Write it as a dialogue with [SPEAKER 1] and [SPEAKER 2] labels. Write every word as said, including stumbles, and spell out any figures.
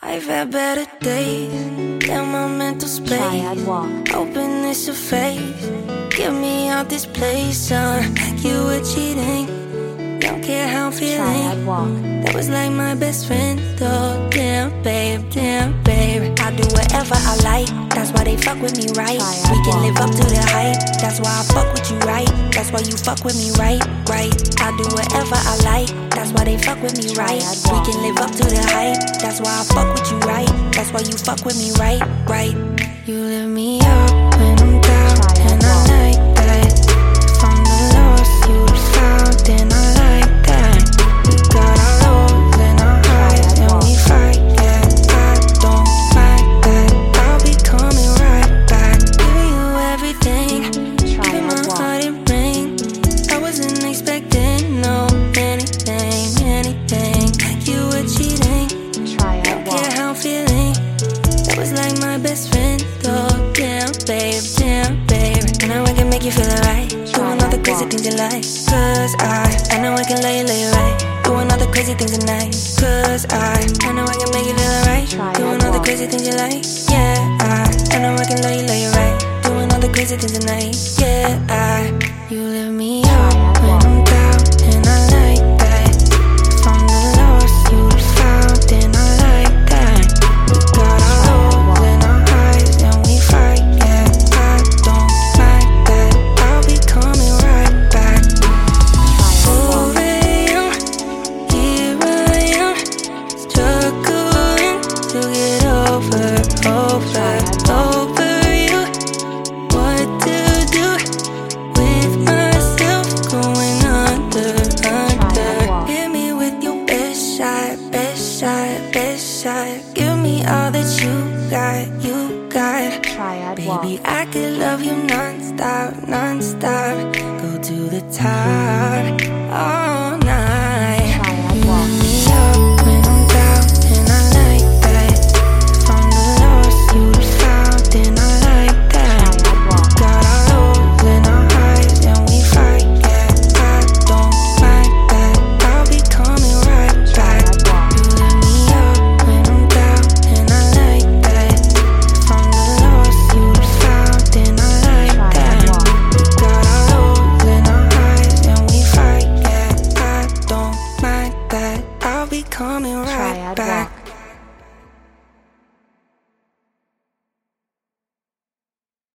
[SPEAKER 1] I've had better days in my mental space.
[SPEAKER 2] Triad walk.
[SPEAKER 1] Hoping this will fade. Get me out this place, son. You were cheating. Don't care how I'm feeling.
[SPEAKER 2] Triad walk.
[SPEAKER 1] That was like my best friend. Oh, damn, babe, damn, babe. I do whatever I like. That's why they fuck with me, right?
[SPEAKER 2] Triad
[SPEAKER 1] We can
[SPEAKER 2] walk.
[SPEAKER 1] live up to the hype. That's why I fuck with you, right? That's why you fuck with me, right? Right. I do whatever I like. That's why they fuck with me, right?
[SPEAKER 2] Triad
[SPEAKER 1] We
[SPEAKER 2] walk.
[SPEAKER 1] can live up to the hype. That's why I fuck with you, right? That's why you fuck with me, right? Right. You lift me up when I'm down,
[SPEAKER 2] Triad
[SPEAKER 1] and I
[SPEAKER 2] walk.
[SPEAKER 1] like that. From the lost you found, and I like that. We got our lows and our highs, and we fight, yeah. I don't mind that. I'll be coming right back, giving you everything, giving my
[SPEAKER 2] Triad walk.
[SPEAKER 1] heart a ring. I wasn't expecting no anything, anything. You were cheating.
[SPEAKER 2] Triad
[SPEAKER 1] Don't
[SPEAKER 2] walk.
[SPEAKER 1] care how I'm feeling. That was like my best friend. Oh, damn, babe, damn, babe. I know I can make you feel alright. Doing all the crazy things you like. Cause I, I know I can lay you, lay you right. Doing all the crazy things tonight. Cause I, I know I can make you feel alright. Doing all the crazy things you like. Yeah, I, I know I can lay you, lay you right. Doing all the crazy things tonight. Yeah, I, you lift me up when I'm down, and I like that. From the lost you found, and I like that. We got our lows and our highs, and we fight, yeah. I don't mind that. I'll be coming right back. Over you, here I am, struggling to get over, over, over you. What to do with myself, going under, under. Hit me with your best shot, best shot, best shot. Give me all that you got, you got.
[SPEAKER 2] Triad walk.
[SPEAKER 1] Baby, I could love you non-stop, non-stop. Go to the top. Oh.